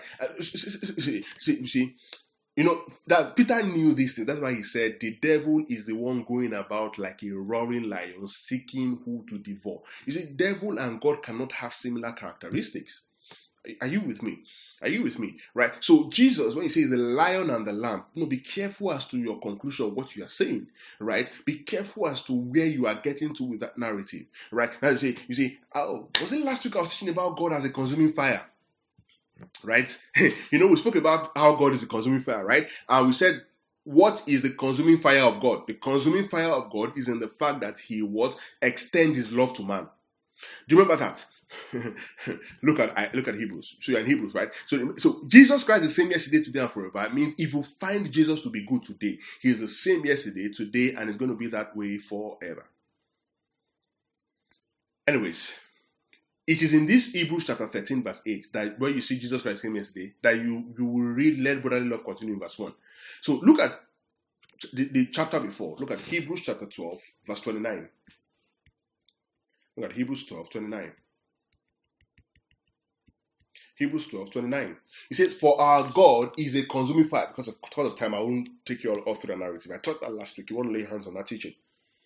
A: See, that Peter knew this thing. That's why he said the devil is the one going about like a roaring lion, seeking who to devour. You see, devil and God cannot have similar characteristics. Are you with me? Right? So Jesus, when he says the lion and the lamb, be careful as to your conclusion of what you are saying, right? Be careful as to where you are getting to with that narrative, right? Now you say, was it last week I was teaching about God as a consuming fire? Right? We spoke about how God is a consuming fire, right? And we said, what is the consuming fire of God? The consuming fire of God is in the fact that he extend his love to man. Do you remember that? Look at Hebrews. So you're in Hebrews, right? So Jesus Christ is the same yesterday, today, and forever. It means if you find Jesus to be good today, he is the same yesterday, today, and is going to be that way forever. Anyways, it is in this Hebrews chapter 13 verse 8 that where you see Jesus Christ came yesterday, that you will read let brotherly love continue in verse 1. So look at the chapter before. Look at Hebrews chapter 12 verse 29. Look at Hebrews 12, 29. Hebrews 12, 29. It says, "For our God is a consuming fire." Because of time, I won't take you all through the narrative. I taught that last week. You want to lay hands on that teaching.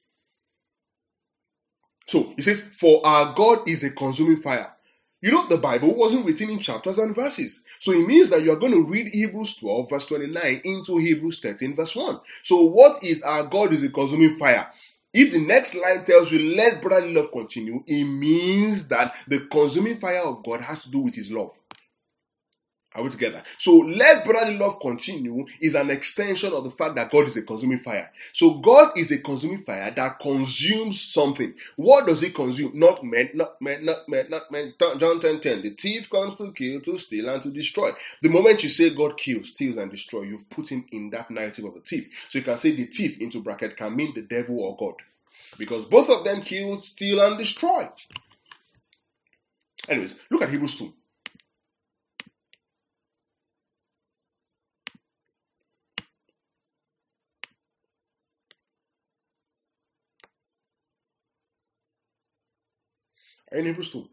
A: So, it says, "For our God is a consuming fire." The Bible wasn't written in chapters and verses. So it means that you are going to read Hebrews 12, verse 29 into Hebrews 13, verse 1. So what is our God is a consuming fire? If the next line tells you, let brotherly love continue, it means that the consuming fire of God has to do with his love. Are we together? So let brotherly love continue is an extension of the fact that God is a consuming fire. So God is a consuming fire that consumes something. What does it consume? Not men. John 10:10. The thief comes to kill, to steal, and to destroy. The moment you say God kills, steals, and destroys, you've put him in that narrative of the thief. So you can say the thief into bracket can mean the devil or God. Because both of them kill, steal, and destroy. Anyways, look at Hebrews 2. In Hebrews 2.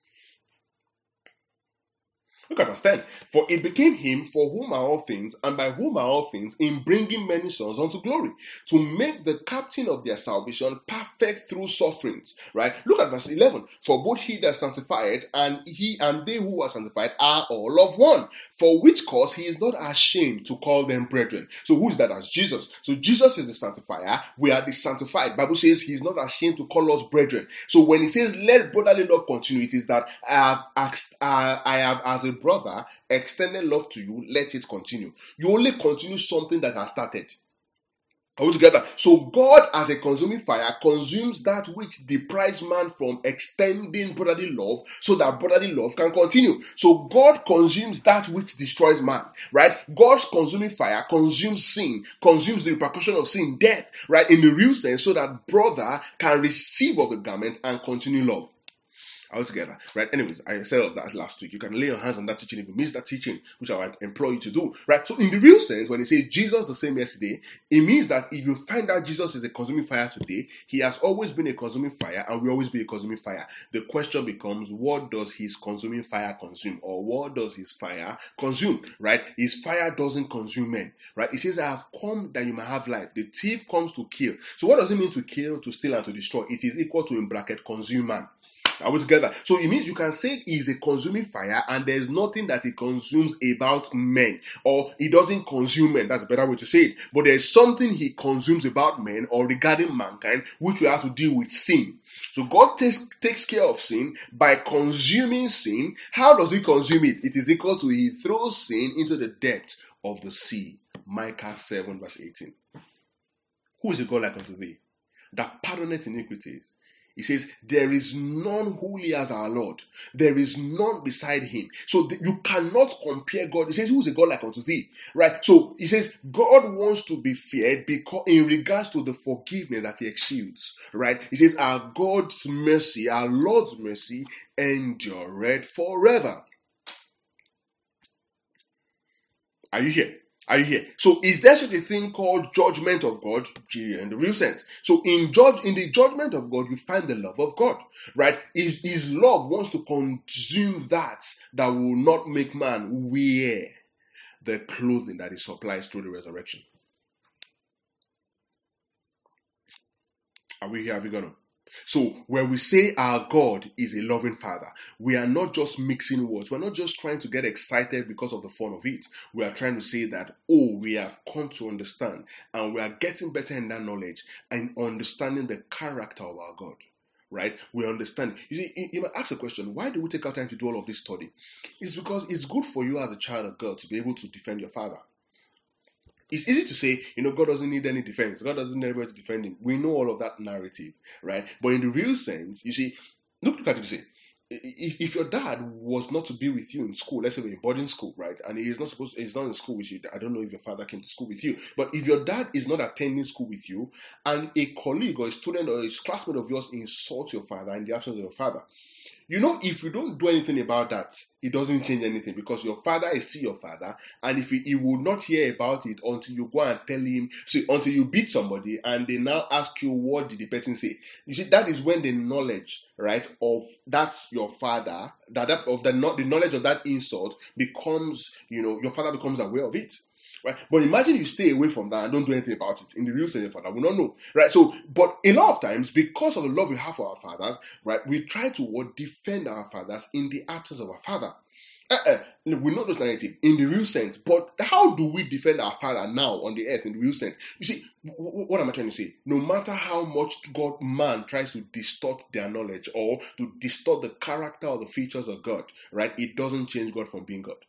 A: Look at verse 10. "For it became him for whom are all things, and by whom are all things, in bringing many sons unto glory, to make the captain of their salvation perfect through sufferings." Right? Look at verse 11. "For both he that sanctified and they who are sanctified are all of one. For which cause he is not ashamed to call them brethren." So who is that? As Jesus. So Jesus is the sanctifier. We are the sanctified. Bible says he is not ashamed to call us brethren. So when he says let brotherly love continue, it is that I have as a brother extended love to you, let it continue. You only continue something that has started. Are we together? So God as a consuming fire consumes that which deprives man from extending brotherly love so that brotherly love can continue. So God consumes that which destroys man, right? God's consuming fire consumes sin, consumes the repercussion of sin, death, right? In the real sense, so that brother can receive of the garment and continue love. altogether, right? Anyways, I said all that last week. You can lay your hands on that teaching if you miss that teaching, which I would implore you to do, right? So in the real sense, when it says Jesus the same yesterday, it means that if you find out Jesus is a consuming fire today, he has always been a consuming fire and will always be a consuming fire. The question becomes, what does his consuming fire consume, or what does his fire consume, right? His fire doesn't consume men, right? It says, I have come that you might have life. The thief comes to kill. So what does it mean to kill, to steal, and to destroy? It is equal to, in bracket, consume man. Are we together? So it means you can say he's a consuming fire and there's nothing that he consumes about men, or he doesn't consume men. That's a better way to say it. But there's something he consumes about men or regarding mankind, which we have to deal with sin. So God takes care of sin by consuming sin. How does he consume it? It is equal to, he throws sin into the depth of the sea. Micah 7 verse 18. Who is a God like unto thee, that pardoneth iniquities? He says, there is none holy as our Lord. There is none beside him. So you cannot compare God. He says, who is a God like unto thee? Right? So he says, God wants to be feared because in regards to the forgiveness that he exudes. Right? He says, our God's mercy, our Lord's mercy endureth forever. Are you here? Are you here? So is there such a thing called judgment of God? In the real sense. So in the judgment of God, you find the love of God, right? His love wants to consume that will not make man wear the clothing that he supplies through the resurrection. Are we here? Have we gone on? So when we say our God is a loving Father, we are not just mixing words. We're not just trying to get excited because of the fun of it. We are trying to say that, we have come to understand, and we are getting better in that knowledge and understanding the character of our God. Right? We understand. You see, you might ask a question, why do we take our time to do all of this study? It's because it's good for you as a child of God to be able to defend your father. It's easy to say, God doesn't need any defense. God doesn't need anybody to defend him. We know all of that narrative, right? But in the real sense, you see, look at it, you see, if your dad was not to be with you in school, let's say in boarding school, right, and he's not in school with you, I don't know if your father came to school with you, but if your dad is not attending school with you, and a colleague or a student or a classmate of yours insults your father in the absence of your father, if you don't do anything about that, it doesn't change anything, because your father is still your father, and if he will not hear about it until you go and tell him, until you beat somebody and they now ask you, what did the person say? You see, that is when the knowledge, right, of that your father, the knowledge of that insult becomes, your father becomes aware of it. Right? But imagine you stay away from that and don't do anything about it. In the real sense, your father will not know. Right? So, but a lot of times, because of the love we have for our fathers, right, we try to defend our fathers in the absence of our father. We know this narrative in the real sense, but how do we defend our father now on the earth in the real sense? You see, what am I trying to say? No matter how much man tries to distort their knowledge or to distort the character or the features of God, right, it doesn't change God from being God.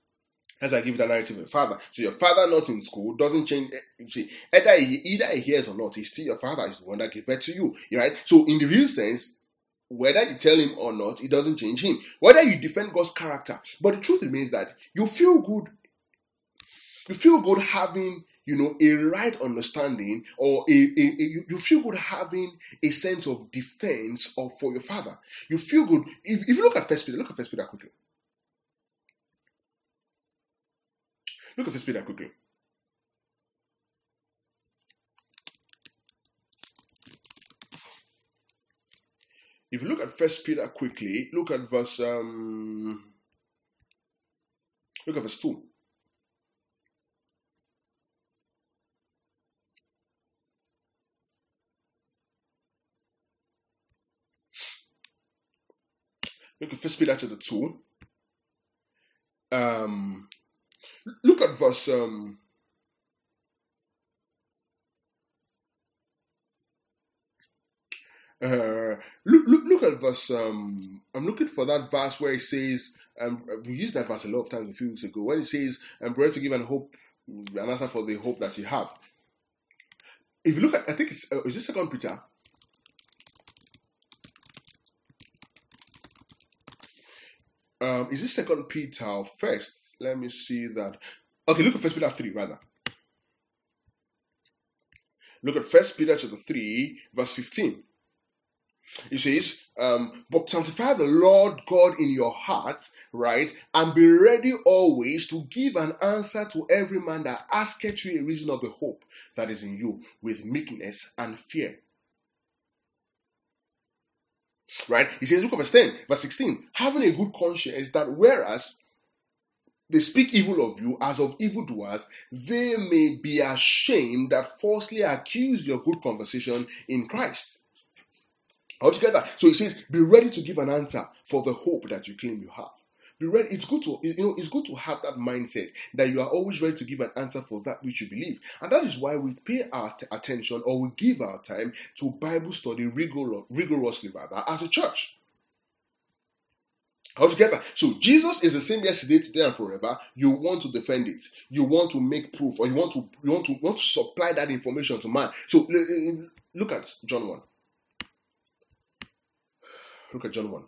A: As I give the narrative of your father. So your father not in school doesn't change. See, either he hears or not, he's still your father. He's the one that gave birth to you. Right? So in the real sense, whether you tell him or not, it doesn't change him. Whether you defend God's character. But the truth remains that you feel good. You feel good having, a right understanding, or you feel good having a sense of defense for your father. You feel good. If you look at First Peter, quickly. Look at First Peter quickly. If you look at First Peter quickly, look at verse 2. Look at First Peter chapter 2. Look at verse look at verse I'm looking for that verse where it says, we used that verse a lot of times a few weeks ago, when it says, I'm ready to give an answer for the hope that you have. If you look at, I think it's is this Second Peter? Is this Second Peter or First? Let me see that. Okay, look at First Peter 3 rather. Look at First Peter chapter 3 verse 15. It says, but sanctify the Lord God in your heart, right? And be ready always to give an answer to every man that asketh you a reason of the hope that is in you with meekness and fear. Right? He says, look at verse 10, verse 16, having a good conscience, that whereas they speak evil of you as of evildoers, they may be ashamed that falsely accuse your good conversation in Christ. Altogether, so he says, be ready to give an answer for the hope that you claim you have. Be ready. It's good to have that mindset that you are always ready to give an answer for that which you believe, and that is why we pay our attention, or we give our time to Bible study rigorously, rather, as a church. Altogether, so Jesus is the same yesterday, today, and forever. You want to defend it, you want to make proof, or you want to supply that information to man. So look at John 1. Look at John 1.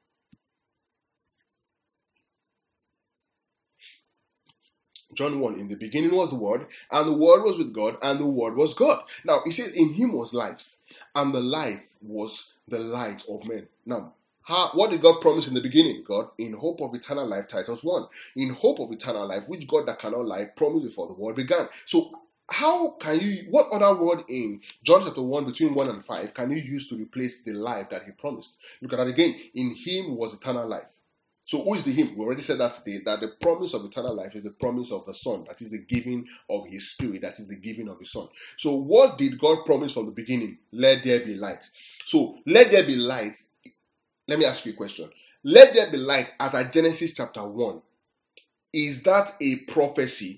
A: John 1, in the beginning was the Word, and the Word was with God, and the Word was God. Now, it says, in him was life, and the life was the light of men. Now, what did God promise in the beginning? God, in hope of eternal life, Titus 1. In hope of eternal life, which God that cannot lie promised before the world began. So, what other word in John chapter 1 between 1 and 5 can you use to replace the life that he promised? Look at that again. In him was eternal life. So who is the him? We already said that today, that the promise of eternal life is the promise of the Son. That is the giving of his Spirit. That is the giving of his Son. So what did God promise from the beginning? Let there be light. So let there be light. Let me ask you a question. Let there be light as at Genesis chapter 1. Is that a prophecy?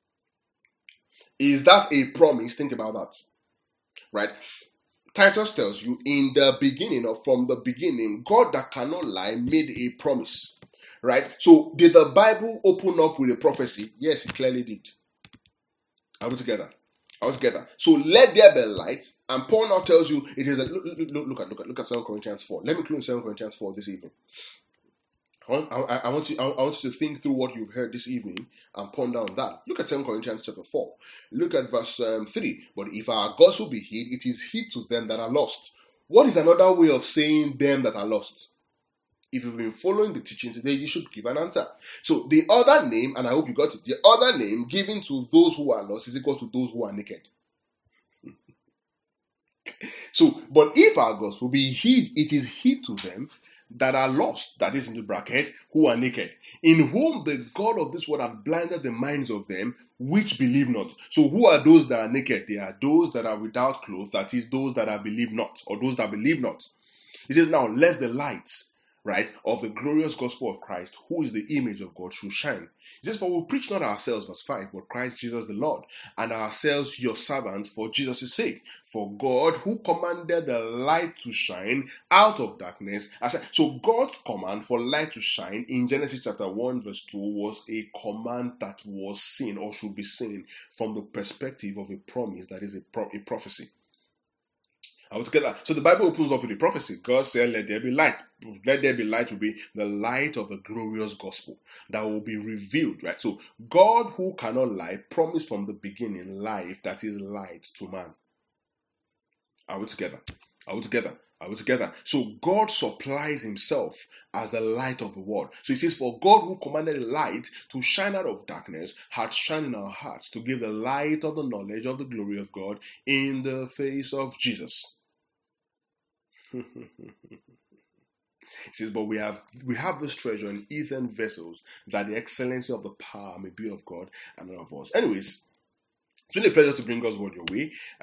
A: Is that a promise? Think about that. Right? Titus tells you in the beginning, or from the beginning, God that cannot lie made a promise. Right? So did the Bible open up with a prophecy? Yes, it clearly did. Are we together? So let there be light, and Paul now tells you it is a look at 2 Corinthians 4. Let me close 2 Corinthians 4 this evening. I want you to think through what you've heard this evening and ponder on that. Look at 2 Corinthians chapter 4. Look at verse 3. But if our gospel be hid, it is hid to them that are lost. What is another way of saying them that are lost? If you've been following the teaching today, you should give an answer. So the other name, and I hope you got it, the other name given to those who are lost is equal to those who are naked. So, but if our gospel be hid, it is hid to them that are lost, that is in the bracket, who are naked, in whom the God of this world hath blinded the minds of them which believe not. So who are those that are naked? They are those that are without clothes, that is, those that are believe not, or those that believe not. It says, now, lest the light, right, of the glorious gospel of Christ, who is the image of God, should shine. It says, for we preach not ourselves, verse 5, but Christ Jesus the Lord, and ourselves your servants for Jesus' sake. For God, who commanded the light to shine out of darkness. So God's command for light to shine in Genesis chapter 1 verse 2 was a command that was seen, or should be seen, from the perspective of a promise, that is a prophecy. Altogether. So the Bible opens up with a prophecy. God said, let there be light. Let there be light will be the light of the glorious gospel that will be revealed, right? So God, who cannot lie, promised from the beginning life, that is light to man. Are we together? So God supplies himself as the light of the world. So he says, for God who commanded light to shine out of darkness hath shined in our hearts to give the light of the knowledge of the glory of God in the face of Jesus. It says, but we have this treasure in earthen vessels, that the excellency of the power may be of God and not of us. Anyways, it's been a pleasure to bring God's word your way.